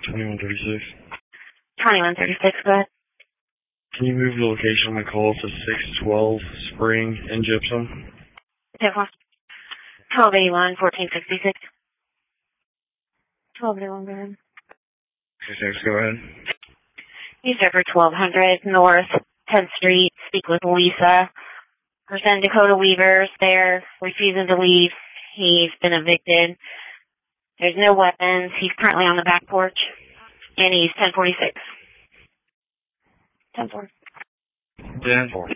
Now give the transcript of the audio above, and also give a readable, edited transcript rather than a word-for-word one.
2136. 2136, go ahead. Can you move the location on the call to 612 Spring in Gypsum? 1281, 1466. 1281, go ahead. 66, go ahead. He's over 1200 North 10th Street. Speak with Lisa. Her son Dakota Weaver's there, refusing to leave. He's been evicted. There's no weapons. He's currently on the back porch. And he's 1046. 10-4. 10-4.